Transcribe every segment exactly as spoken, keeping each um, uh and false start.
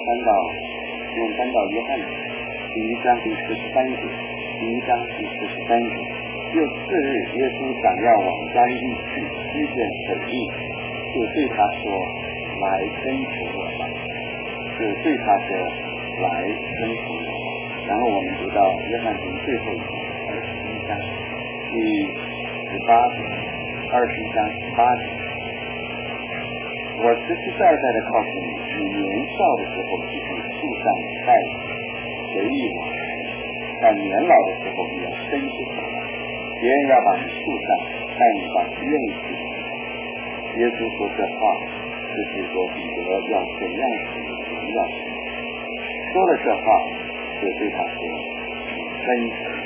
翻到我们翻到约翰第一章第四十三节，第一章第四十三节，又次日，耶稣想要往加利利去，遇见水地，就对他说：“来跟从我吧。”就对他说：“来跟从我吧。”然后我们读到约翰福音最后一章二十一章第十八节，二十一章十八节。我实实在在的告诉你，你年少的时候是从树上带随意我，但年老的时候你要伸出手来，别人要把你树上带你到愿意去的地方。耶稣说这话，就是说彼得要怎样使荣耀神。说了这话，就对他说：“跟随我。”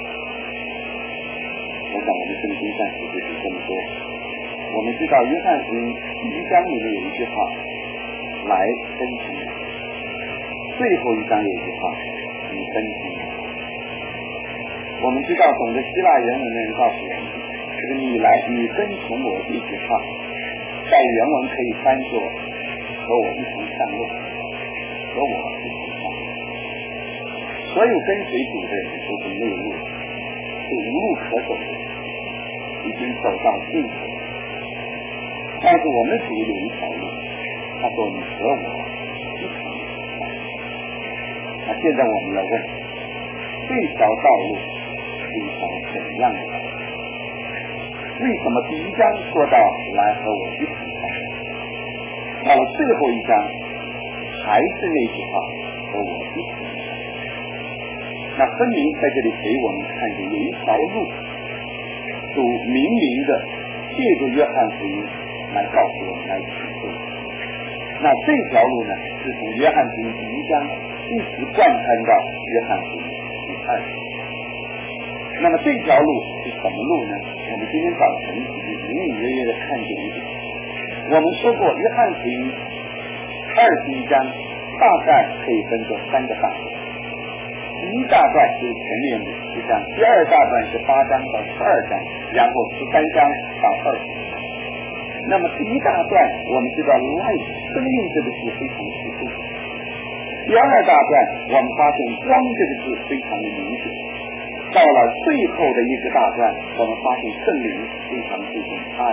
我想我们圣经暂时就是这么多。我们知道约翰福音第一章里面有一句话：“来跟从我。”最后一章有一句话：“你跟从我。”我们知道懂得希腊原文的人告诉我们，这个“你来，你跟从我”这句话，在原文可以翻作“和我一同上路”，和我一同上路。所有跟随主的人都是内路，是无路可走的，已经走到尽头。但是我们主有一条路，他说：“你和我一同上路。”那现在我们要问，这条道路是一条怎样的道路？为什么第一章说到来和我一同上路，到了最后一章还是那句话和我一同上路？那分明在这里给我们看见有一条路，主明明的借助约翰福音来告诉我们，来启示。那这条路呢，是从约翰福音第一章一直贯穿到约翰福音第二章。那么这条路是什么路呢？我们今天早晨隐隐约约的看见一点。我们说过，约翰福音二十一章大概可以分作三个大段。第一大段就是前面的十章，第二大段是八章到十二章，然后十三章到二十章。那么第一大段我们知道 life 生命这个字非常突出，第二大段我们发现光这个字非常的明显，到了最后的一个大段我们发现圣灵非常注重爱。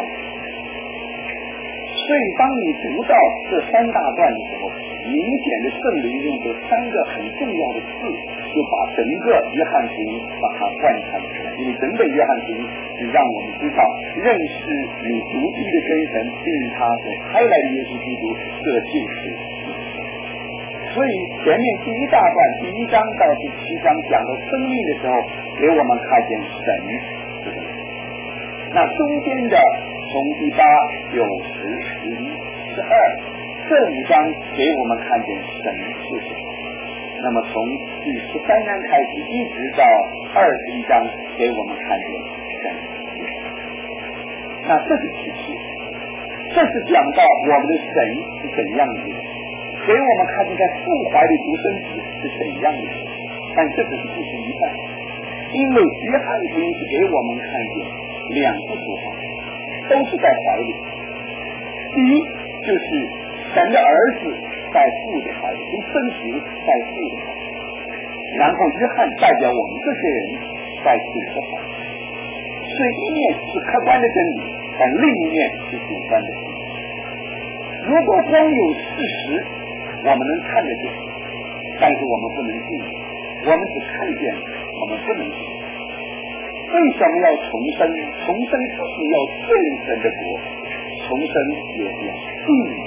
所以当你读到这三大段的时候，明显的圣灵用这三个很重要的字，就把整个约翰福音把它贯穿出来。因为整本约翰福音是让我们知道认识你独一的真神，并他所开来的耶稣基督，这就是所以前面第一大段第一章到第七章讲到生命的时候，给我们看见神这个。那中间的从第八、九、十、十一、十二这五章给我们看见神是什么。那么从第十三章开始一直到二十一章给我们看见神是什么。那这个启示，这是讲到我们的神是怎样的，给我们看见在父怀里独生子是怎样的。但这只是故事一半，因为约翰福音是给我们看见两幅图画，都是在怀里。第一就是神的儿子在父的怀里，独生子在父的怀里，然后约翰代表我们这些人在主的怀里。所以一面是客观的真理，但另一面是主观的真理。如果光有事实我们能看得见，但是我们不能信，我们只看见，我们不能信。为什么要重生？重生就是要见神的国，重生也要信。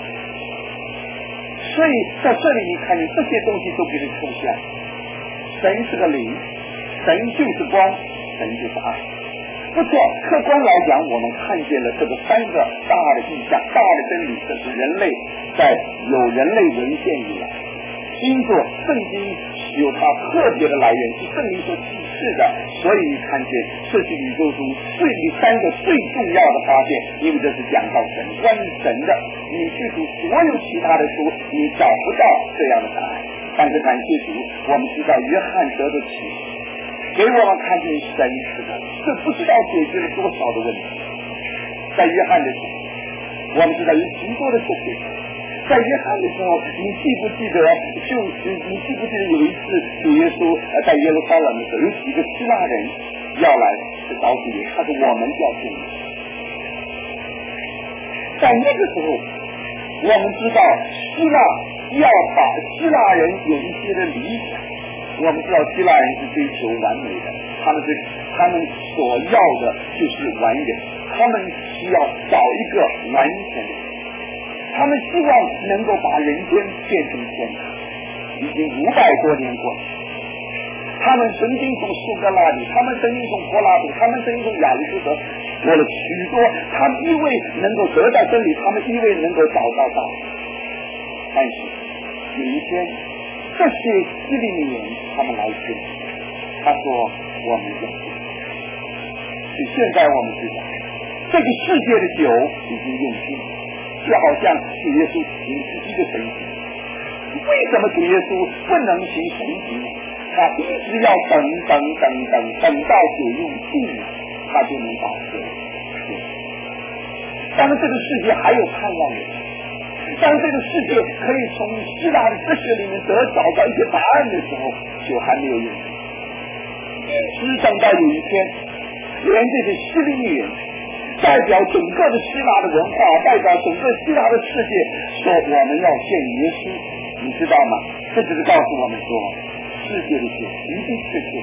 所以在这里你看见这些东西都给你抽象。神是个灵，神就是光，神就是爱。不错，客观来讲，我们看见了这个三个大的意象、大的真理，这是人类在有人类文献以来，因着圣经有它特别的来源，是圣灵所启示的，所以你看见这是宇宙中最第三个最重要的发现，因为这是讲到神关于神的。你去读所有其他的书，你找不到这样的答案。但是感谢主，我们知道约翰得的启示，给我们看见神是的，这不知道解决了多少的问题。在约翰的时候，我们知道有许多的事情， 在约翰的时候，你记不记得？就是你记不记得有一次主耶稣在耶路撒冷的时候，有几个希腊人要来找主耶稣，他说我们要信你。在那个时候，我们知道希腊要把希腊人有一些的理想，我们知道希腊人是追求完美的，他们是他们所要的就是完人，他们需要找一个完全的人，他们希望能够把人间变成天堂。已经五百多年过去，他们曾经从苏格拉底，他们曾经从柏拉图，他们曾经从亚里士多德说了许多，他们因为能够得到真理，他们因为能够找到道理。但是有一天，这些希利尼人他们来信，他说我们要信。所以现在我们知道，这个世界的酒已经用尽，就好像主耶稣行是一个神迹。为什么主耶稣不能行神迹呢？他一直要等等等等等到酒用尽了，他就能把这个。当这个世界还有盼望的，当这个世界可以从希腊的哲学里面得找到一些答案的时候，酒还没有用。一直等到有一天，连这些希利尼人代表整个的希腊的文化，代表整个希腊的世界，说我们要见耶稣。你知道吗？这只是告诉我们说，世界的酒一定是酒。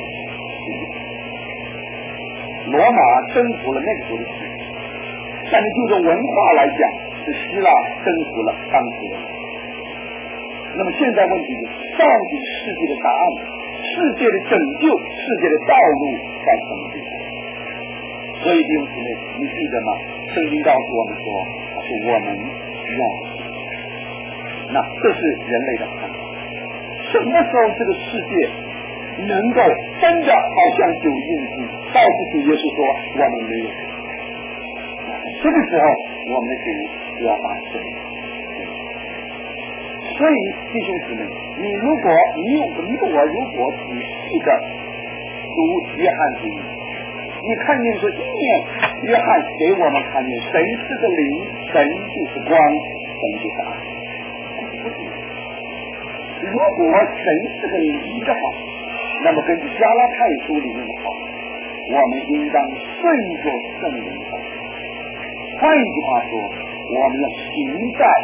罗马征服了那个时候的世界，但是就着文化来讲，是希腊征服了当时的。那么现在问题是，到底世界的答案，世界的拯救，世界的道路在什么地方？所以弟兄姊妹，你记得吗？圣经告诉我们说，他说我们要。那这是人类的盼望。什么时候这个世界能够真的好像酒用尽，告诉主耶稣说我们没有？这个时候我们的酒就要发生。所以弟兄姊妹，你如果你你我如果仔细的读约翰福音，你看见说一面约翰给我们看见神是个灵，神就是光，神就是爱。如果神是个灵的话，那么根据加拉太书里面的话，我们应当顺着圣灵的。换一句话说，我们要行在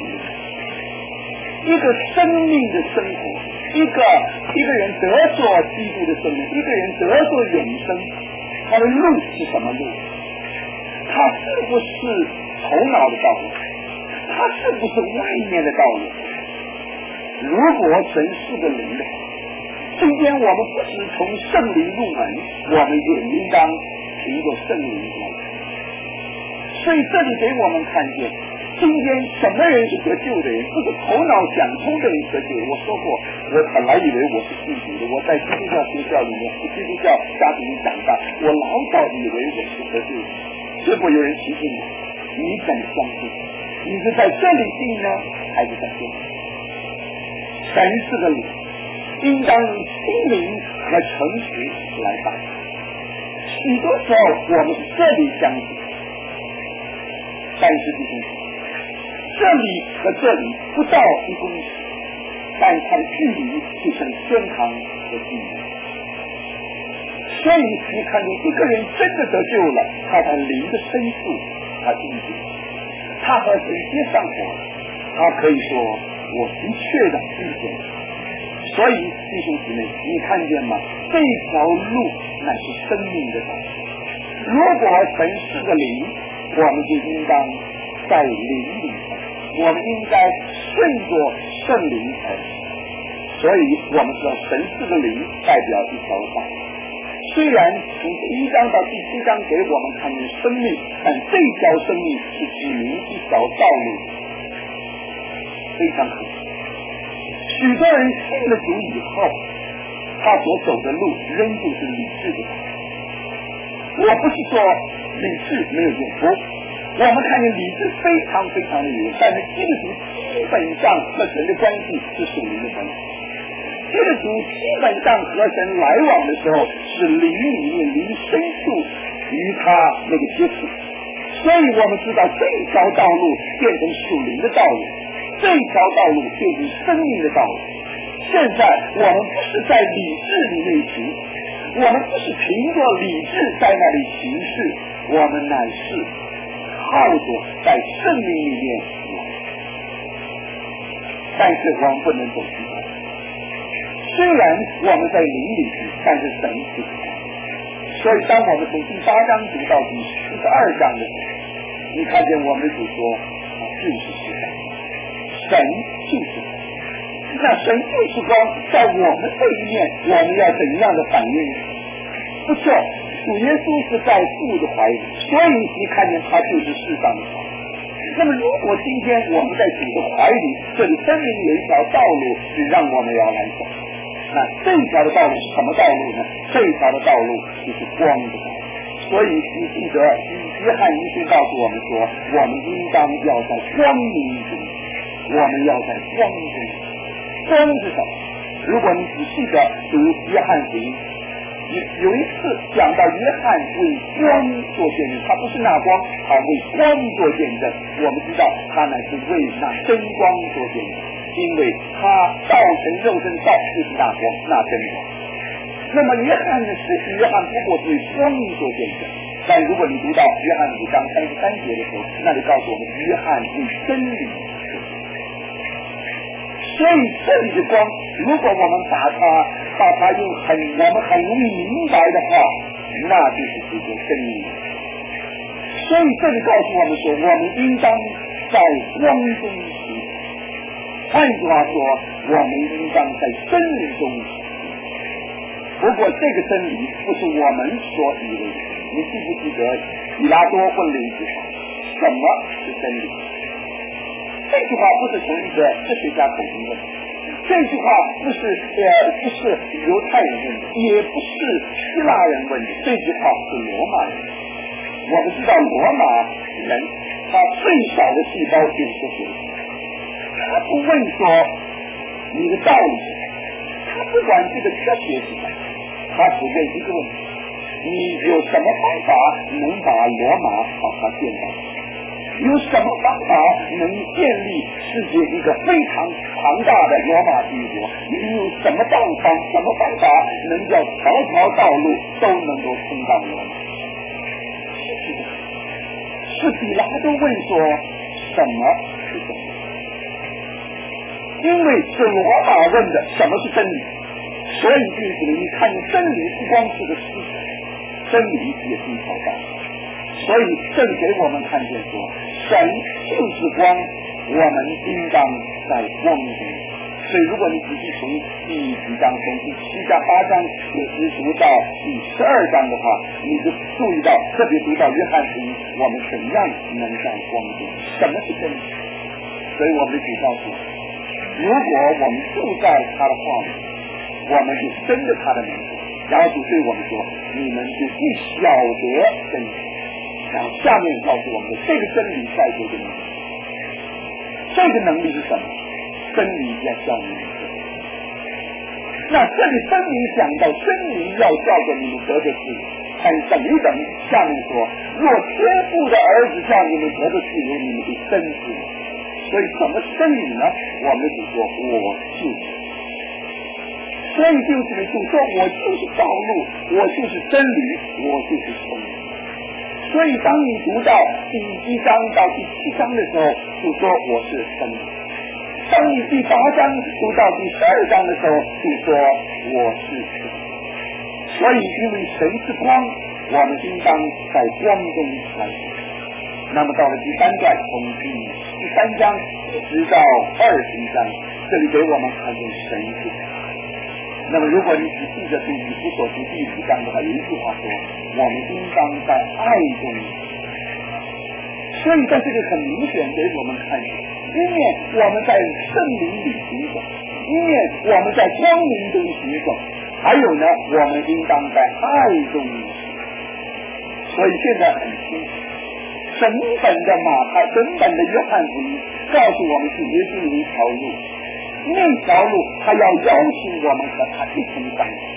一个生命的生活，一个一个人得着基督的生命，一个人得着永生，他的路是什么路？他是不是头脑的道路？他是不是外面的道路？如果神是个灵的话，今天我们不是从圣灵入门，我们也应当凭着圣灵来。所以这里给我们看见，今天什么人是得救的人？不是头脑想通的人得救。我说过，我本来以为我是信主的，我在基督教学校里面，基督教家庭里长大，我老早以为我是得救的。结果有人提醒我，你怎么相信？你是在这里信呢，还是在这里？神是个灵，应当用心灵和诚实来办。许多时候我们是这里相信，但是弟兄姊妹，这里和这里不到一公尺，但它的距离就成天堂和地狱。所以你看见一个人真的得救了，他在灵的深处，他听见，他和神接上火，他可以说我的确的遇见。所以弟兄姊妹，你看见吗？这条路乃是生命的道。如果神是个灵，我们就应当在灵里，我们应该顺着圣灵而行。所以我们知道神是个灵，代表一条道。虽然从第一章到第七章给我们看见生命，但这条生命是指明一条道路，非常可惜。许多人信了主以后，他所走的路仍旧是理智的。我不是说理智没有用处，我们看见理智非常非常的有用，但是基督徒基本上和神的关系是属灵的关系。基督徒基本上和神来往的时候，是灵里面灵深处与他那个接触。所以我们知道这条道路变成属灵的道路。 这条道路就是生命的道路。现在我们不是在理智里面行，我们不是凭着理智在那里行事，我们乃是靠着在圣灵里面行。但是我们不能走极端，虽然我们在灵里去，但是神是光。所以当我们从第八章读到第十二章的时候，你看见我们主说他就是世上，神就是光。那神就是光，在我们这一面我们要怎样的反应？不错，主耶稣是在父的怀里，所以你看见他就是世上的光。那么如果今天我们在主的怀里，这里分明有一条道路是让我们要来走，那这一条的道路是什么道路呢？这一条的道路就是光的道路。所以你记得约翰一书告诉我们说，我们应当要在光明中，我们要在光中。光是什么？如果你仔细的读约翰福音，有一次讲到约翰为光做见证，他不是那光，他为光做见证。我们知道他乃是为那真光做见证，因为他道成肉身道就是那光，那真光。那么约翰的使徒约翰不过是为光做见证，但如果你读到约翰五章三十三节的时候，那里告诉我们约翰为真理。所以这里的光，如果我们把它把它用很我们很容易明白的话，那就是这个真理。所以这里告诉我们说，我们应当在光中行。换句话说，我们应当在真理中行。不过这个真理不是我们所以为的。你记不记得比拉多问了一句话：什么是真理？这句话不是从一个科学家口中问的，这句话不是呃不是犹太人问的，也不是希腊人问的，这句话是罗马人。我们知道罗马人他最少的细胞就是科学，他不问说你的道理，他不管这个科学是什么，他只问一个问题：你有什么方法能把罗马把它建造？有什么方法能建立世界一个非常庞大的罗马帝国？你有什么办法什么方法能叫条条道路都能够通到罗马？是比拉多问说什么是真理？因为是罗马问的什么是真理，所以因此你看真理不光是个事实，真理也是一条道路。所以这里给我们看见说，神就是光，我们应当在光中。所以如果你仔细从第几章从第七章八章一直读到第十二章的话，你就注意到，特别读到约翰福音，我们怎样能在光中？什么是真理？所以我们的主告诉我，如果我们住在他的话里，我们就跟着他的名字，然后就对我们说，你们就必晓得真理。然后下面告诉我们的这个真理在这个能力，这个能力是什么？真理要叫你们得。那这里分明讲到真理要叫做你们得的自由，但等一等，下面说，若天父的儿子叫你们得的自由，你们就真自由。所以什么是真理呢？我们只说我就是。所以就是你就说我就是道路，我就是真理，我就是生命。所以当你读到第一章到第七章的时候，就说我是生命；当你第八章读到第十二章的时候，就说我是神。所以因为神是光，我们应当在光中来活。那么到了第三段，从第第三章一直到二十一章，这里给我们看见神是光。那么如果你仔细的读以弗所书第五章的话，有一句话说，我们应当在爱中。所以在这里很明显给我们看见，一面我们在圣灵里行走，一面我们在光明中行走，还有呢，我们应当在爱中行。所以现在很清楚，整本的马太，整本的约翰福音告诉我们是耶稣有一条路，那条路他要邀请我们和他一同上，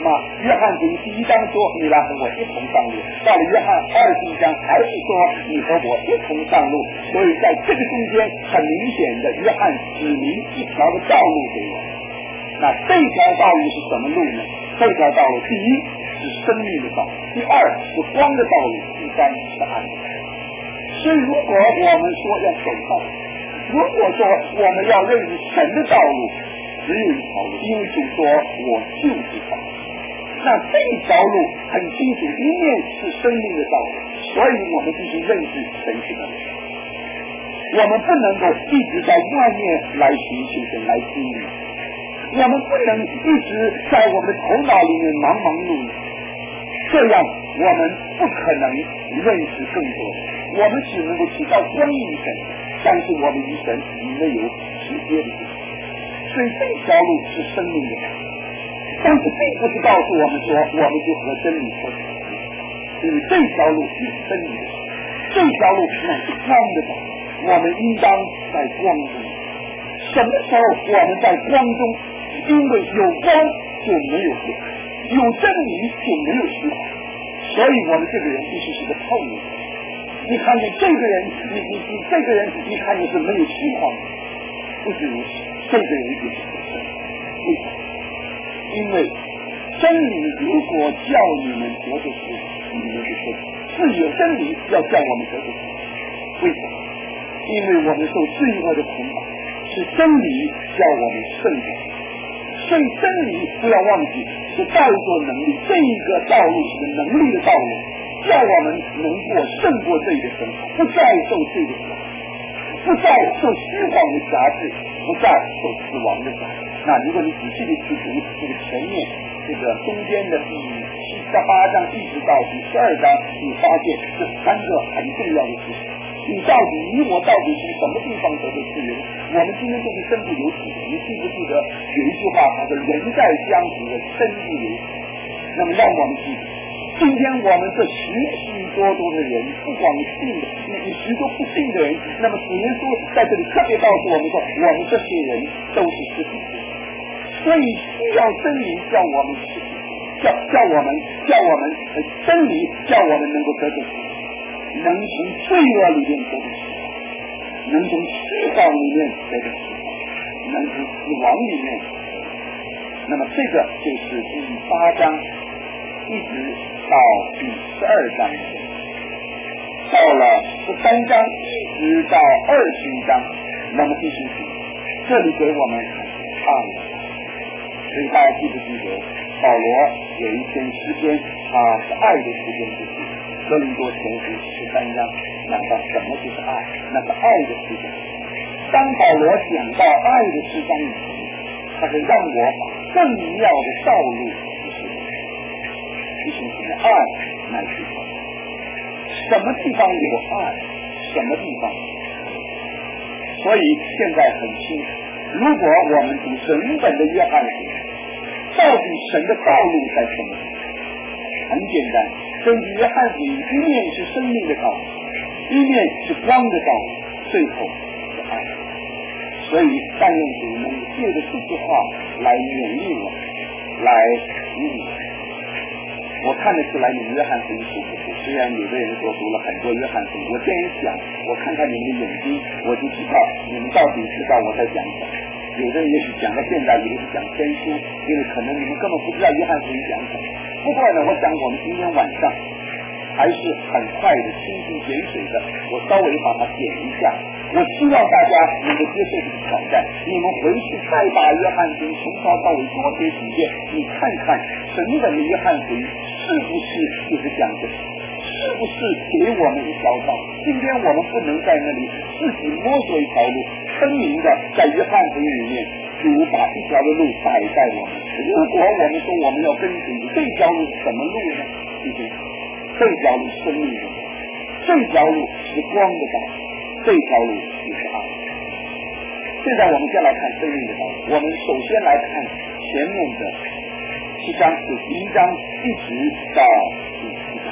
那约翰福音第一章说你来和我一同上路，到了约翰二十一章还是说你和我一同上路，所以在这个中间很明显的约翰指明一条的道路给我。那这条道路是什么路呢？这条道路第一是生命的道路，第二是光的道路，第三是暗的。所以如果我们说要走道，如果说我们要认识神的道路，只有一条路，因为主说我就是道。那这条路很清楚，一面是生命的道路，所以我们必须认识神是的。我们不能够一直在外面来寻求神来经历，我们不能一直在我们的头脑里面忙忙碌碌，这样我们不可能认识更多，我们只能够知道关于神，但是我们与神没有直接的关系。所以这条路是生命的道，但是并不是告诉我们说我们就和真理脱节，因为这条路是真理的，这条路乃是光的道，我们应当在光中。什么时候我们在光中？因为有光就没有黑，有真理就没有虚谎，所以我们这个人必须是个透明。你看见这个人，你你你这个人，你看见是没有虚谎的，不是如此，这个人就是真理。为什么？因为真理如果叫你们得着自由，你们就得自由，真理要叫我们得着自由。为什么？因为我们受罪恶的捆绑，是真理叫我们胜过。所以真理不要忘记是带着能力，这一个道路是个能力的道路，叫我们能过胜过罪的生活，不再受罪的辖制，不再受虚谎的辖制，不再受死亡的辖制。那如果你仔细的去读这个前面这个中间的第七十八章一直到第十二章，你发现这三个很重要的事情。你到底你我到底从什么地方得到自由？我们今天都是身不由己的。你记不记得有一句话，他说人在江湖的身不由己。那么让我们记得，今天我们这许许多多的人，不光信的，你许多不信的人，那么主耶稣在这里特别告诉我们说，我们这些人都是失去的，所以需要真理叫我们失去，叫叫我们叫我们呃真理叫我们能够得到，能从罪恶里面得到，能从虚谎里面得到，能从死亡里面。那么这个就是第八章一直到第十二章，到了十三章一直到二十一章，那么第十节这里给我们看了。所以大家记不记得保罗有一篇诗篇，他是爱的诗篇，就是哥林多前书十三章讲到什么就是爱，那是爱的诗篇。当保罗讲到爱的诗章以前，他是让我把更妙的道路指示我，提醒你的爱乃是什么？什么地方有爱，什么地方？所以现在很清楚，如果我们读整本的约翰福音，到底神的道路在什么地方？很简单，根据约翰福音，一面是生命的道路，一面是光的道路，最后是爱。所以但愿主能借着这句话来勉励我，来鼓舞我。我看得出来你们约翰福音读不读，虽然有的人说读了很多约翰福音，我这样想，我看看你们的眼睛，我就知道你们到底知道我在讲什么。有的人也许讲到现在，有的是讲天书，因为可能你们根本不知道约翰福音讲什么。不过呢，我想我们今天晚上还是很快的清清简水的，我稍微把它点一下。我希望大家能够接受这个挑战，你们回去再把约翰福音从头到尾多写几遍，你看看神本的约翰福音是不是就是讲这个，是不是给我们一条道？今天我们不能在那里自己摸索一条路，分明的在约翰福音里面主把一条的路摆在我们。如果我们说我们要跟随这条路是什么路呢？弟兄，这条路是生命的，这条路是光的道，这条路就是爱。现在我们先来看生命的道路，我们首先来看前面的七章，就第一章一直到第七章。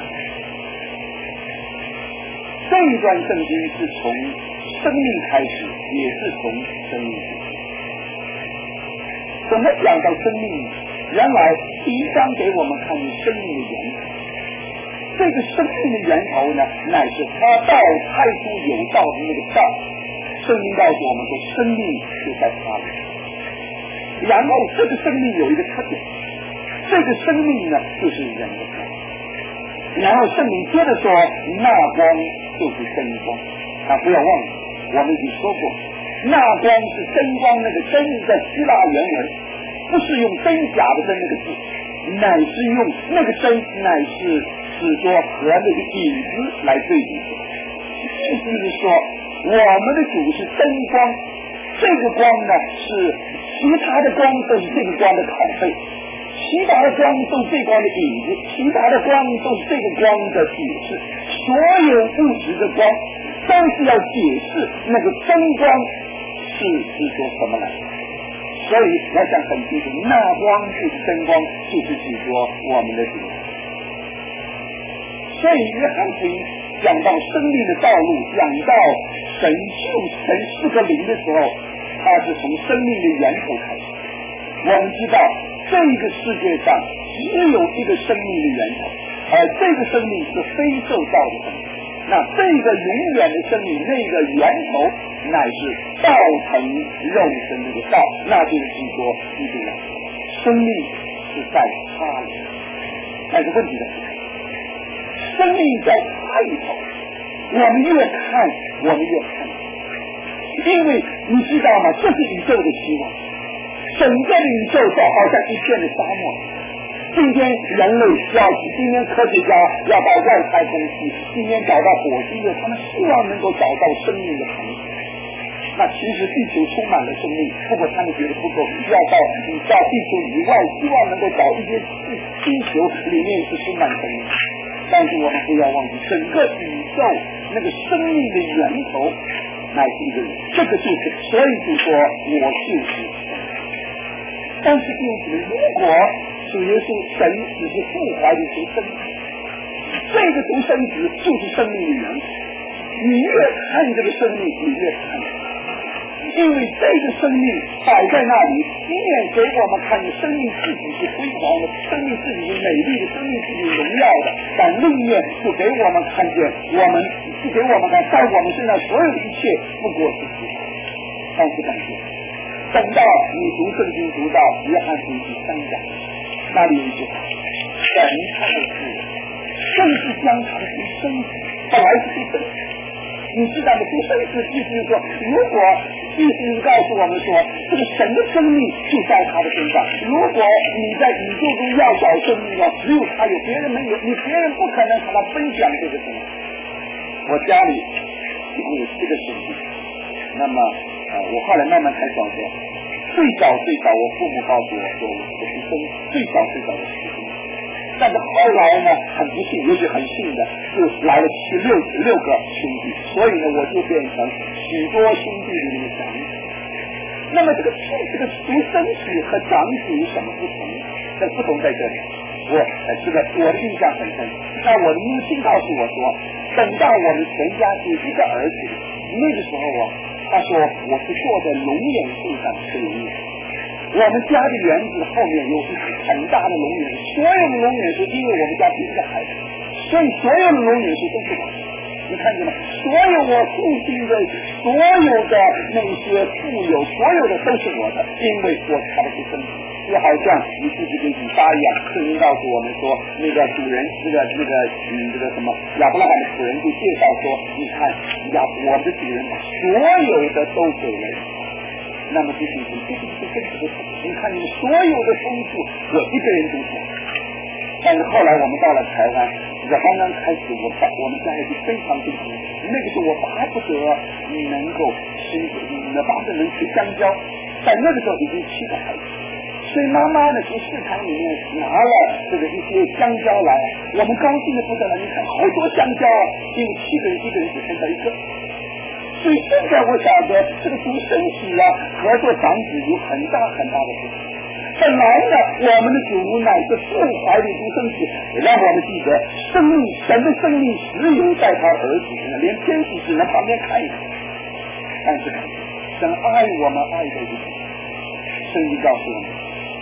这一段圣经是从生命开始，也是从生命结束。怎么讲到生命？ 原来第一章给我们看生命的源头，这个生命的源头呢，乃是他道太初有道的那个道。圣经告诉我们说，生命就在他里。然后这个生命有一个特点，这个生命呢就是人的光。然后圣灵接着说，那光就是真光。啊，不要忘了，我们已经说过，那光是真光，那个真在希腊原文不是用真假的真那个字，乃是用那个真乃是使说和那个影子来对比的。意思是说，我们的主是真光，这个光呢是其他的光都是这个光的拷贝，其他的光都是这光的影子，其他的光都是这个光的解释。所有物质的光都是要解释那个真光是是说什么来的。所以我想很清楚，那光就是真光，就是指说我们的主。所以约翰福音讲到生命的道路，讲到神救神是个灵的时候，它是从生命的源头开始。我们知道这个世界上只有一个生命的源头，而这个生命是非受造的生命。那这个永远的生命，那个源头乃是道成肉身那个道，那就是说基督了。生命是在他里，但是问题的生命在他里头，我们越看我们越看，因为你知道吗？这是宇宙的希望，整个的宇宙就好像一片的沙漠。今天人类要今天科学家要到外太空去，今天找到火星的，他们希望能够找到生命的痕迹。那其实地球充满了生命，不过他们觉得不够，要到到地球以外，希望能够找一些星球里面是充满生命。但是我们不要忘记，整个宇宙那个生命的源头乃是一个人，这个就是，所以就说我就是神。但是弟兄姊妹，如果主耶稣神只是父怀的独生子，这个独生子就是生命的源头。你越看这个生命，你越看，因为这个生命摆在那里，一面给我们看见生命自己是辉煌的，生命自己是美丽的，生命自己是荣耀的，但另一面就给我们看见，我们就给我们看，在我们身上所有的一切不过是虚幻。但是感谢，等到你读圣经读到约翰福音第三章，那里有一句话，神爱世人，甚至将他的独生子，本来是独生子。你知道的，独生子意思是说，如果意思是告诉我们说，这个神的生命就在他的身上。如果你在宇宙中要找生命的，只有他有，别人没有，你别人不可能和他分享这个生命。我家里一共有七个兄弟，那么呃，我后来慢慢才想说，最早最早我父母告诉我说，我是独生，最早最早的独生。但是后来呢，很不幸，也许很幸的，就来了七六六个兄弟，所以呢，我就变成许多兄弟里面的长子。那么这个这个独生子和长子有什么不同？这不同在这里，我呃这个我的印象很深。那我的母亲告诉我说，等到我们全家只一个儿子，那个时候啊，他说我是坐在龙眼树上吃龙眼。我们家的园子后面有一棵很大的龙眼，所有的龙眼树，因为我们家只一个孩子，所以所有的龙眼树都是我的。你看见吗？所有我父亲的所有的那些富有，所有的都是我的，因为我是他的独生子。就好像你自己跟以撒一样，圣经告诉我们说，那个主人，那个那个嗯，这个什么亚伯拉罕的主人就介绍说，你看亚我的主人把所有的都给了你。那么这就是这就是真实的，你看你们所有的丰富，我一个人独享。但是后来我们到了台湾，我刚刚开始，我爸我们家里就非常非常，那个时候我巴不得你能够吃，那巴不得能吃香蕉，但那个时候已经七个孩子，所以妈妈呢从市场里面拿了这个一些香蕉来，我们高兴的不得了，你看好多香蕉啊，因为七个人一个人只分到一个。所以现在我晓得这个独生子啊和做长子有很大很大的不同。本来呢，我们的主乃是父怀的独生子，让我们记得生命，神的生命只有在他儿子身上，连天使只能旁边看一看。但是神爱我们爱的人，圣经告诉我们，他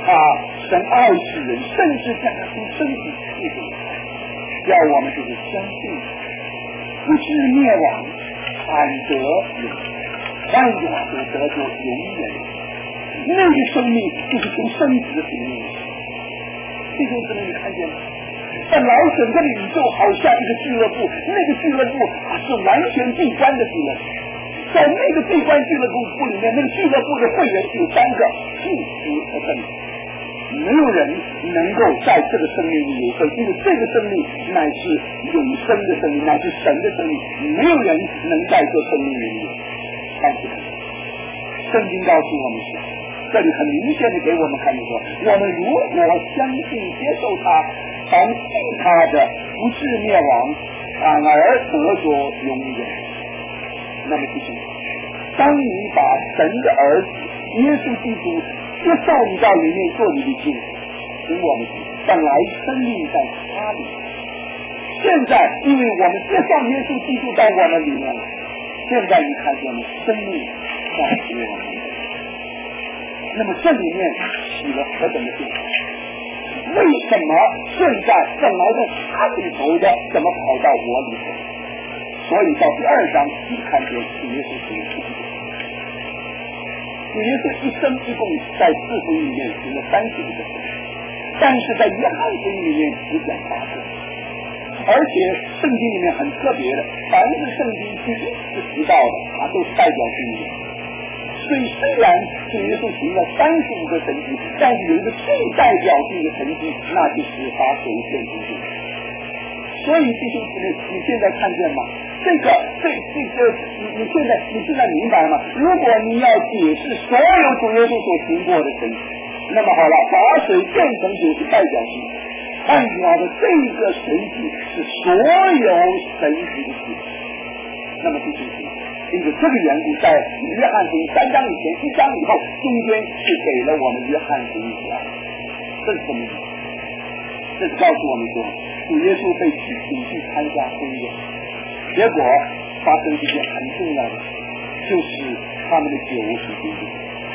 啊，神爱世人，甚至将他从身体赐给他，要我们就是相信，不至灭亡，反得永生。换句话说，得着永远那个生命就是从生子的生命。弟兄姊妹，你看见吗？本来整个的宇宙好像一个俱乐部，那个俱乐部是完全闭关的俱乐部。在那个闭关俱乐部里面，那个俱乐部的会员有三个：父、子和圣灵。没有人能够在这个生命里有生，因为这个生命乃是永生的生命，乃是神的生命，没有人能在这生命里有。但是圣经告诉我们是，这里很明显的给我们看说，我们如果相信接受他，凡信他的不至灭亡，反而得着永远。那么弟兄，当你把神的儿子耶稣基督接受你到里面做你的主，使我们本来生命在他里，现在因为我们接受耶稣基督到我们里面了，现在你看见了生命在我们里面。那么这里面起了何等的变化？为什么现在本来在他里头的怎么跑到我里头？所以到第二章你看见主耶稣行了主耶稣一生一共在四福音里面行了三十个事，但是在约翰福音里面只讲八个。而且圣经里面很特别的，凡是圣经第一次提到的，它都代表性的。所以虽然主耶稣行了三十五个神迹，但是有一个最代表性的神迹，那就是发神现出去。所以弟兄姊妹，你现在看见吗？这个这这个你你现在你现在明白吗？如果你要解释所有主耶稣所行过的神迹，那么好了，把水变成酒是代表性。换句话说，这个神迹是所有神迹的事。那么弟兄姊妹，因为这个缘故，在约翰福音三章以前，一章以后，中间是给了我们约翰福音讲，这是什么意思？这是告诉我们说，主耶稣被请去参加婚宴，结果发生一件很重要的事，就是他们的酒是冰的。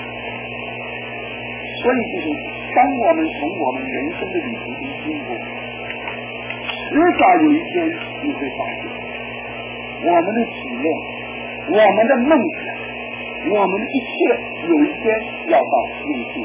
所以就是当我们从我们人生的旅途中经过，迟早有一天你会发现，我们的喜乐，我们的梦想，我们的一切有一天要到永恒。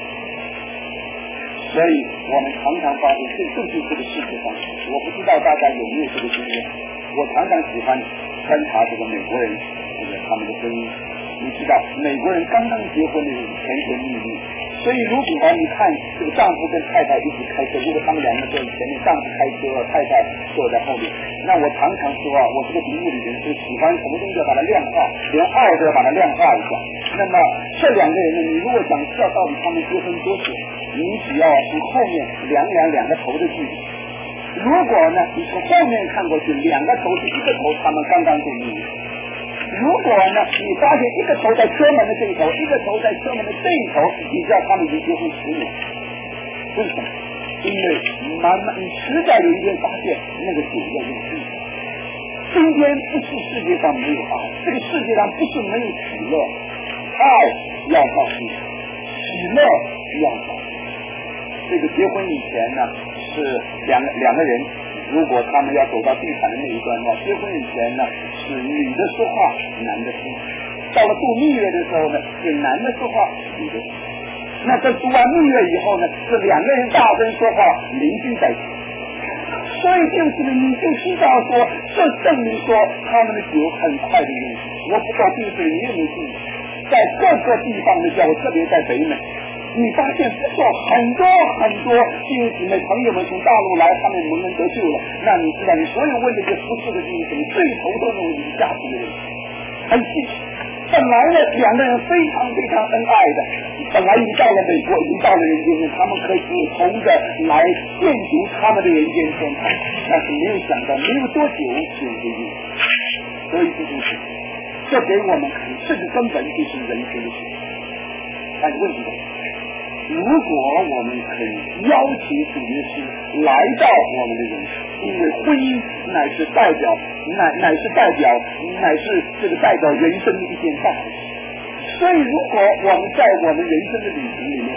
所以我们常常发现，这就是这个世界上，我不知道大家有没有这个经验，我常常喜欢观察这个美国人这个他们的婚姻。你知道美国人刚刚结婚的甜甜蜜蜜，所以如果你看这个丈夫跟太太一起开车，如果他们两个坐在前面，丈夫开车，太太坐在后面，那我常常说啊，我这个读物理人是喜欢什么东西要把它量化，连爱都要把它量化一下。那么这两个人呢，你如果想知道到底他们结婚多久，你只要从后面量量两个头的距离。如果呢你从后面看过去，两个头是一个头，他们刚刚就腻。如果呢你发现一个头在车门的这一头，一个头在车门的这一头，你知道他们已经结婚十年。为什么？因为慢慢你实在有一天发现那个酒要用尽。今天不是世界上没有爱，这个世界上不是没有喜乐，爱要告诉你，喜乐要告诉你。这个结婚以前呢是两个两个人，如果他们要走到地毯的那一段的话，结婚以前呢是女的说话，男的听；到了度蜜月的时候呢，是男的说话，女的听。那在度完蜜月以后呢，是两个人大声说话，邻居在听。所以就是你就知道说，这证明说他们的酒很快的用。我不知道这个你有没有注意，在各个地方的教会，特别在北美。你发现不错，很多很多弟兄姊妹朋友们从大陆来，他们蒙恩得救了。那你知道，你所有问这些服侍的弟兄姊妹，最头痛的问题是家庭的问题，很气。本来呢，两个人非常非常恩爱的，本来已经到了美国，已经到了人间，他们可以一同的来建筑他们的人间天堂。但是没有想到，没有多久就会用。所以这就是这给我们看，这个根本就是人生的事。但是问题是，如果我们可以邀请主耶稣来到我们的人生，因为婚姻乃是代表乃乃是代表乃是这个代表人生的一件大事。所以如果我们在我们人生的旅程里面，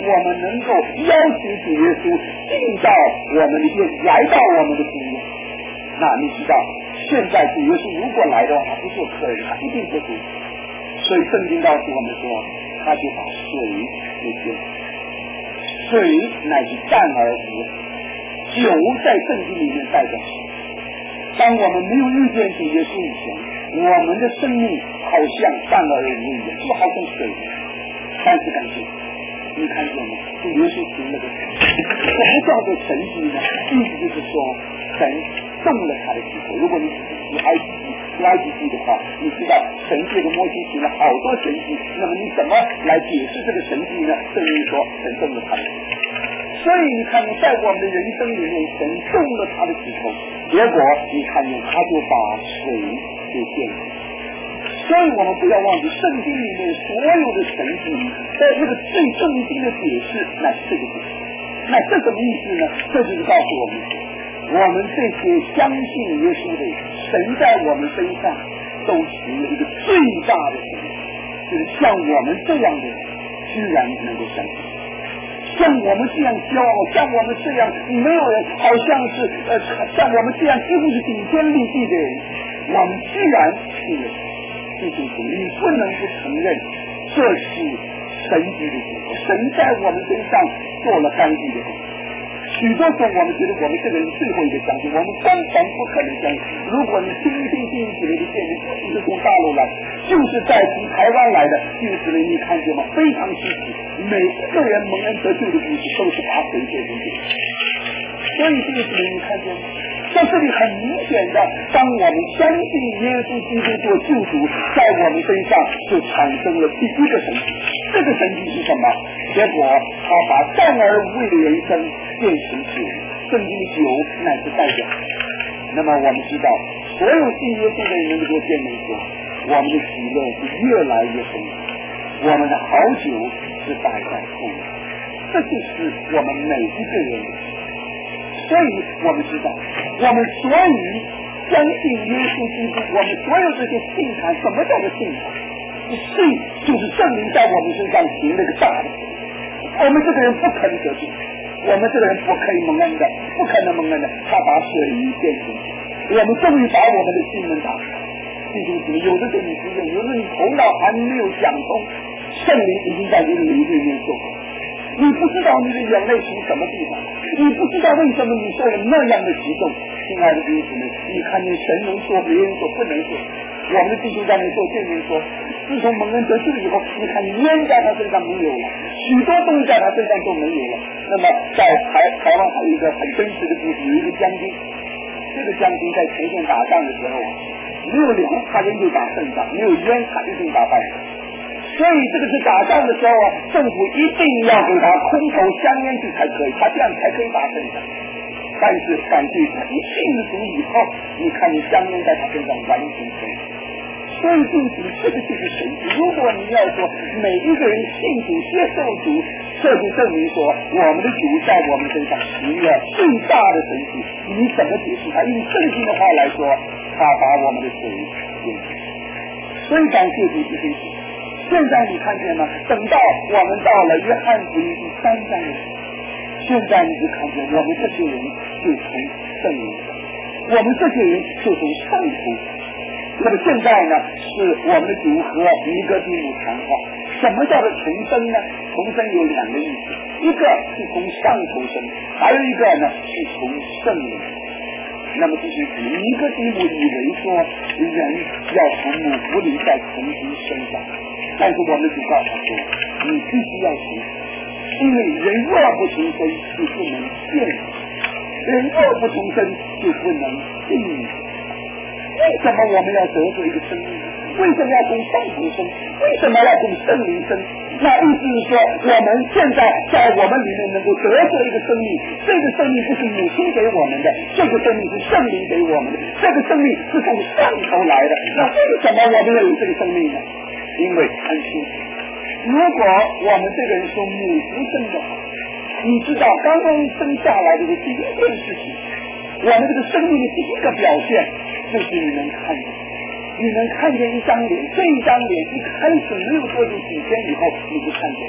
我们能够邀请主耶稣进到我们的院，来到我们的庭院。那你知道，现在主耶稣如果来的话，他不做客人，他一定不主。所以圣经告诉我们说，他就把水给变，水乃是淡而无味，酒在圣经里面代表水。当我们没有遇见主耶稣以前，我们的生命好像淡而无味，就好像水。但是感谢，你看见吗？主耶稣行了个神，什么叫做神迹呢？意思就是说，神动了他的指头。如果你读埃及记，读埃及记的话，你知道神借着摩西行了好多神迹，那么你怎么来解释这个神迹呢？证明说神动了他的指头。所以你看，在我们的人生里面，神动了他的指头，结果你看见他就把水给变成。所以我们不要忘记圣经里面所有的神迹，在这个最正经的解释，那是这个解释。那这什么意思呢？这就是告诉我们，我们这些相信耶稣的人，神在我们身上都行了一个最大的神迹，就是像我们这样的人，居然能够相信。像我们这样骄傲，像我们这样没有人，好像是呃，像我们这样几乎是顶天立地的人，我们居然信了。弟兄姊妹，你不能不承认这是神迹的结果，神在我们身上做了干净的工作。许多时候我们觉得我们这个人最后一个相信，我们根本不可能相信。如果你听一听弟兄姊妹的见证，你是从大陆来，就是在从台湾来的弟兄姊妹，你看见吗？非常稀奇，每一个人蒙恩得救的故事都是把水变成酒。所以弟兄姊妹，你看见吗？在这里很明显的，当我们相信耶稣基督做救主，在我们身上就产生了第一个神迹。这个神迹是什么？结果他把淡而无味的人生变成酒，圣经的酒乃是代表。那么我们知道，所有信耶稣的人能够见证说，我们的喜乐是越来越丰富，我们的好酒是摆在后面。这就是我们每一个人的。所以我们知道，我们所以相信耶稣基督，我们所有这些信函，什么叫做信函？信就是证明在我们身上行了个大的事。我们这个人不可能得救，我们这个人不可以蒙恩的，不可能蒙恩的。他把水变成酒，我们终于把我们的心门打开。弟兄姊妹，有的时候你不用，有的时候你头脑还没有想通，圣灵已经在你的灵里面做。你不知道你的眼泪从什么地方，你不知道为什么你受了那样的激动。亲爱的弟兄姊妹，你看见神能说，别人说不能说。我们的弟兄在那做见证说，自从蒙恩得救以后，你看烟在他身上没有了，许多东西在他身上都没有了。那么在台台湾还有一个很真实的故事，有一个将军，这个将军在前线打仗的时候，没有粮他一定打胜仗，没有烟他一定打败仗。所以这个是打仗的时候啊，政府一定要给他空投香烟去才可以，他这样才可以打胜仗。但是感谢他一信了主以后，你看你香烟在他身上完全成功。所以弟兄，这个就是神迹。如果你要说每一个人信主接受主，这就证明说我们的主在我们身上行了最大的神迹。你怎么解释他？用圣经的话来说，他把我们的水变成。所以感谢主弟兄。现在你看见吗？等到我们到了约翰福音第三章的时候，现在你就看见我们这些人就从圣灵，我们这些人就从上头。那么现在呢，是我们的主和尼哥底母谈话。什么叫做重生呢？重生有两个意思，一个是从上头生，还有一个呢是从圣灵。那么这是尼哥底母以为说人要从母腹里再重新生下来，但是我们就告诉他说，你必须要重生，因为人若不重生就不能见，人若不重生就不能信。为什么我们要得罪一个生命？为什么要从上头生？为什么要从圣灵生？那意思是说，我们现在在我们里面能够得着一个生命，这个生命不是母亲给我们的，这个生命是圣灵给我们的，这个生命是从上头来的。那为什么我们要有这个生命呢？因为很清楚，如果我们这个人说母不生的话，你知道刚刚生下来的第一件事情，我们这个生命的第一个表现就是你能看见，你能看见一张脸，这一张脸一开始没有多久几天以后你就看见，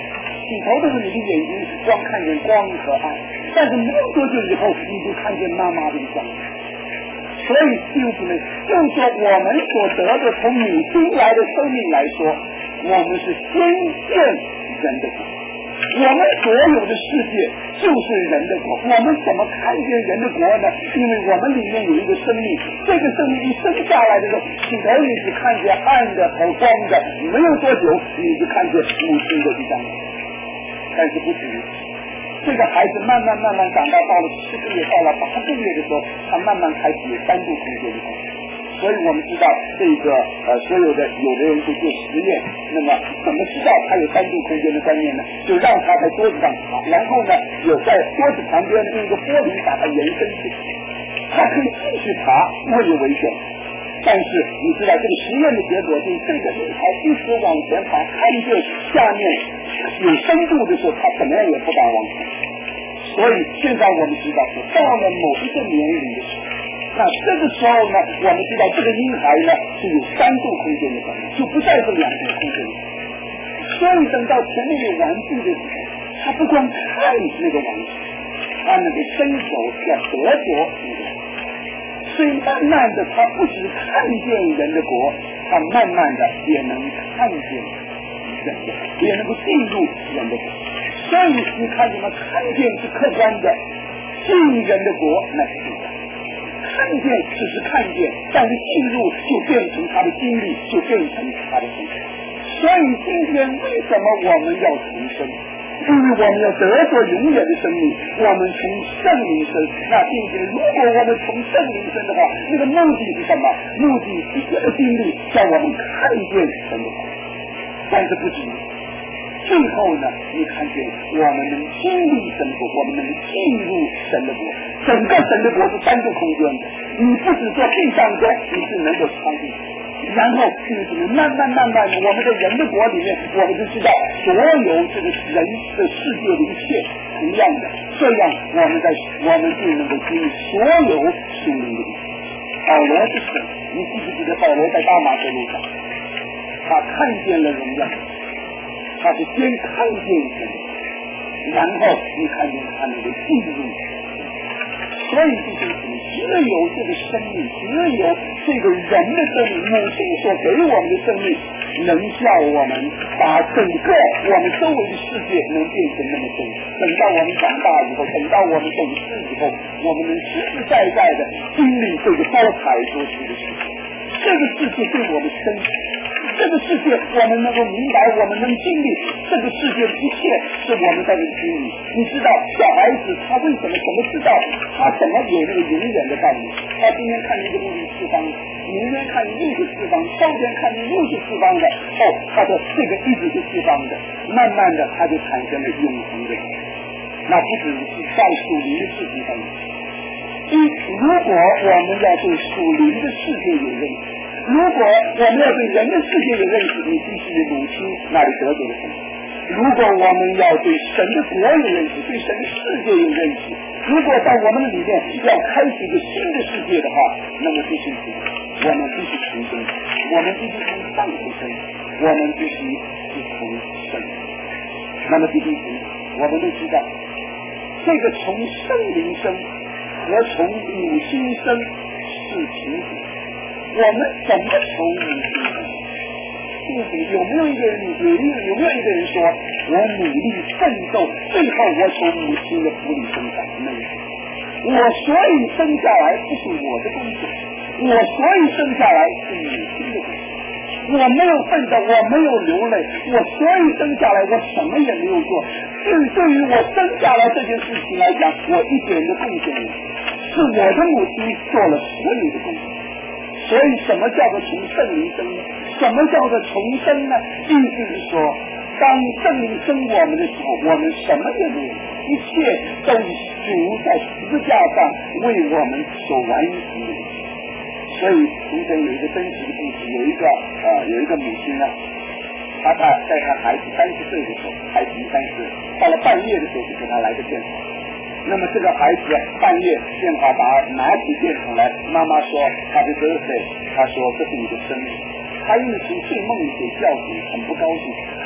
起头的时候你的眼睛光看见光和爱，但是没有多久以后你就看见妈妈的光。所以弟兄姊妹，就说我们所得的从母亲来的生命来说，我们是先见人的国，我们所有的世界就是人的国。我们怎么看见人的国呢？因为我们里面有一个生命，这个生命一生下来的时候，起头你只看见暗的和光的，没有多久你就看见母亲的一张脸。但是不止这个孩子慢慢慢慢长大，到了七个月，到了八个月的时候，他慢慢开始有三度空间的观念。所以我们知道这个呃，所有的有的人就做实验，那么怎么知道他有三度空间的观念呢？就让他在桌子上爬，然后呢有在桌子旁边用一个玻璃把它延伸去，他可以继续爬，不会有危险。但是你知道这个实验的结果，就是这个婴孩一直往前爬，看见下面有深度的时候，他怎么样也不敢往前。所以现在我们知道是到了某一个年龄的时候，那这个时候呢，我们知道这个婴孩呢是有三度空间的观念，就不再是两度空间的。所以等到前面有玩具的时候，他不光看那个玩具，他那个伸手要得着那个。所以慢慢的他不只看见人的国，他慢慢的也能看见人的，也能够进入人的国。所以你看什么？看见是客观的，进人的国那是主观。看见只是看见，但是进入就变成他的经历，就变成他的生活。所以今天为什么我们要重生？因为我们要得着永远的生命，我们从圣灵生。那并且如果我们从圣灵生的话，那个目的是什么？目的是这个经历叫我们看见神的国。但是不止，最后呢，你看见我们能经历神的国，我们能进入神的国。整个神的国是三度空间的，你不只做地上国，你是能够穿进去。然后就是慢慢慢慢的，我们在人的国里面，我们就知道所有这个人的世界的一切同样的，这样我们在我们就能够经历所有属灵的。保罗是谁？你记不记得保罗在大马士路上，他看见了荣耀，他是先看见神，然后你看见他能够进入。所以就是只有这个生命，只有这个人的生命，母亲所给我们的生命，能叫我们把整个我们周围的世界能变成那么真。等到我们长大以后，等到我们懂事以后，我们能实实在在的经历这个多彩多姿的世界。这个世界对我们生这个世界我们能够明白，我们能经历这个世界的一切是我们在这里经历。你知道小孩子他为什么怎么知道他怎么有那个永远的道理？他今天看见这个路是四方的，明天看见又是四方，后天看见又是四方的，哦，他的这个一直是四方的，慢慢的他就产生了永恒的。那不只是在属灵的世界上面，一如果我们要对属灵的世界有认识，如果我们要对人的世界有认识，你必须母亲那里得着的什么？如果我们要对神的国有认识，对神的世界有认识，如果在我们里面要开启一个新的世界的话，那么必须我们必须重生，我们必须从上头生，我们必须是从圣。那么弟兄姊妹，我们都知道，这个从圣灵生和从母亲生是平行。我们怎么从母亲生？有没有一个人有有有没有一个人说我努力奋斗，最后我从母亲的腹里生长？没有。我所以生下来不是我的工作，我所以生下来是母亲的工作。我没有奋斗，我没有流泪，我所以生下来我什么也没有做。对对于我生下来这件事情来讲，我一点的贡献没有，是我的母亲做了所有的工作。所以什么叫做从圣灵生呢？什么叫做重生呢？意思是说，当圣灵生我们的时候，我们什么也没有，一切都是主在十字架上为我们所完成的。所以从前有一个真实的故事，有一个呃有一个母亲呢，她在在她孩子三十岁的时候，孩子三十岁，到了半夜的时候就给她来个电话。那么这个孩子半夜电话打拿起电筒来，妈妈说他的 birthday， 他说这是你的生日。他因为从睡梦里给叫醒，很不高兴，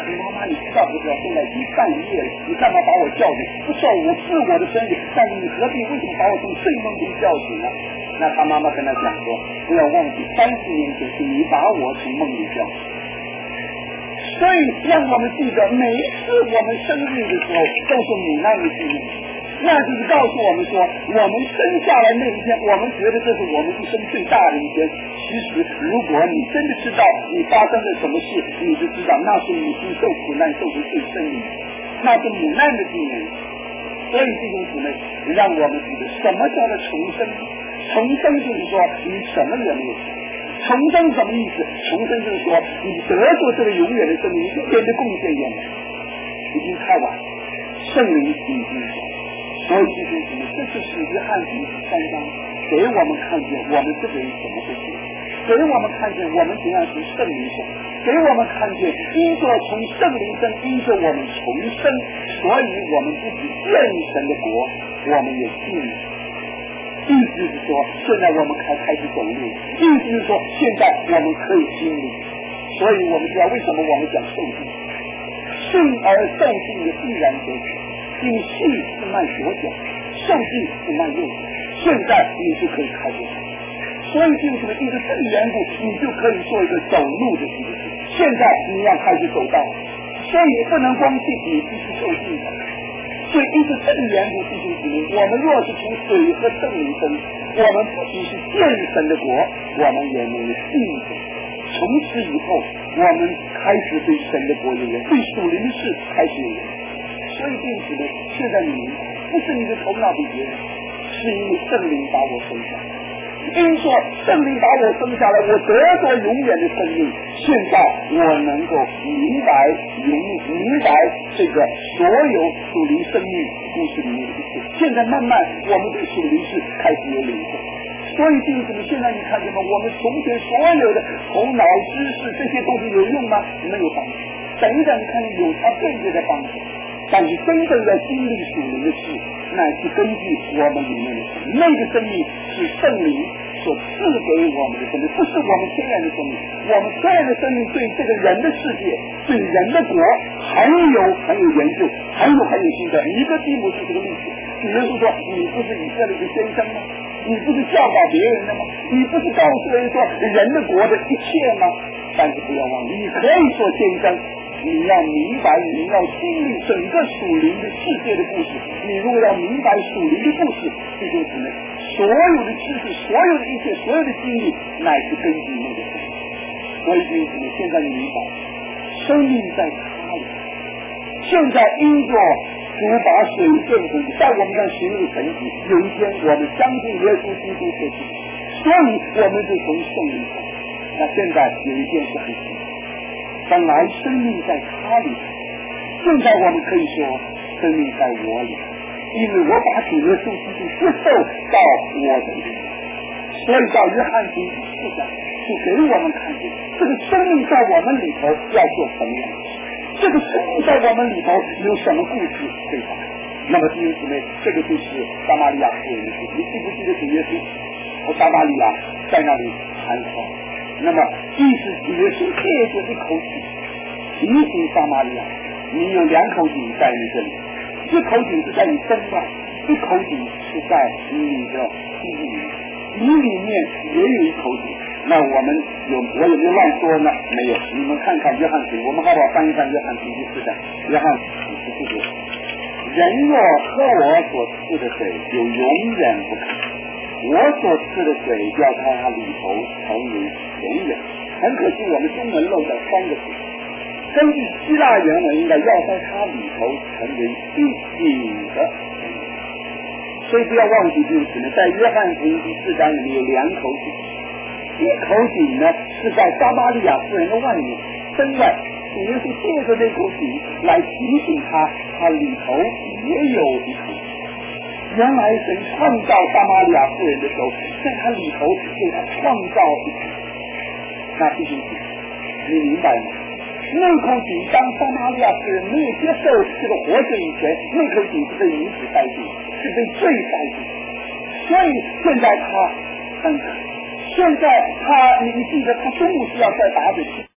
你妈妈，你知道不知道？现在一半夜了，你干嘛把我叫醒？不是我是我的生日，但你何必为什么把我从睡梦中叫醒呢？那他妈妈跟他讲说，不要忘记三十年前是你把我从梦里叫醒。所以让我们记得，每一次我们生日的时候都是母难的纪念，那就是告诉我们说，我们生下来那一天，我们觉得这是我们一生最大的一天。其实如果你真的知道你发生了什么事，你就知道那是你经受苦难受的最深的，那是母难的纪念。所以弟兄姊妹，让我们记得什么叫做重生。重生就是说你什么也没有，重生什么意思？重生就是说你得着这个永远的生命，一点的贡献也没有，已经太晚，圣灵已经走。所以弟兄姊妹，这就是约翰福音三章给我们看见我们这个人怎么会做，给我们看见我们怎样从圣灵生，给我们看见因着从圣灵生，因着我们重生，所以我们不只见神的国，我们也进。意思是说，现在我们才开始走路，意思是说，现在我们可以经历。所以我们知道为什么我们讲受尽，信而受尽的必然得救，因信是迈左脚，受尽是迈右脚，现在你就可以开始走。所以就是因着这个缘故，你就可以做一个走路的基督徒。现在你要开始走道，所以不能光信，你必须受尽的。所以因着这个缘故，弟兄姊妹，我们若是从水和圣灵生，我们不仅是见神的国，我们也能信神。从此以后，我们开始对神的国有缘，对属灵的事开始有缘。所以弟兄姊妹，现在你明白，不是你的头脑比别人，是因为圣灵把我生下来。因说圣灵把我生下来，我得着永远的生命。现在我能够明白永明白这个所有属灵生命故事里面的一切。现在慢慢我们对属灵事开始有领受。所以弟兄姊妹，现在你看见吗？我们从前所有的头脑知识这些东西有用吗？没有帮助。等一等，你看有它对着的帮助。但是真正在经历属灵的事，乃是根据我们里面的生命，那个生命是圣灵所赐给我们的生命，不是我们天然的生命。我们天然的生命对这个人的世界，对人的国很有很有研究，很有很有心得。尼哥底母是这个例子。比如说，你不是以色列的先生吗？你不是教导别人的吗？你不是告诉人说人的国的一切吗？但是不要忘了，你可以做先生。你要明白，你要经历整个属灵的世界的故事。你如果要明白属灵的故事，弟兄姊妹，所有的知识，所有的一切，所有的经历，乃是根据那个生命。所以弟兄姊妹，现在你明白，生命在他里。现在因着主把水变成，在我们上行入神迹。有一天，我们相信耶稣基督是主，所以我们就从圣灵上。那现在有一件事很奇怪。本来生命在他里，现在我们可以说生命在我里，因为我把主耶稣基督接受到我的里。所以到约翰福音四章就给我们看见，这个生命在我们里头要做什么样，这个生命在我们里头有什么故事可以讲。那么弟兄姊妹，这个就是撒玛利亚妇人的故事。你记不记得主耶稣和撒玛利亚在那里谈话？那么意思主耶稣借着一口井提醒撒玛利亚，你有两口井在你这里，一口井是在你身外，一口井是在你的心里面，你里面也有一口井。那我们有我有没有乱说呢？没有。你们看看约翰福音，我们好不好翻一翻约翰福音第四章？约翰第四节，人若喝我所赐的水，就永远不渴。我所吃的水要在它里头成为泉源。很可惜我们中文漏掉三个字，根据希腊原文应该要在它里头成为一井的。所以不要忘记就是呢，在约翰福音第四章里面有两口井，一口井呢是在撒玛利亚妇人的外面身外，主耶稣借着那口井来提醒他，他里头也有一口井。原来神创造撒玛利亚妇人的时候，在他里头给他创造一口井。那弟兄姊妹，你明白吗？那口井当撒玛利亚妇人没有接受这个活水以前，那口井是被女子带进，是被罪带进。所以现在他很，现在他你记得他中午是要在打水。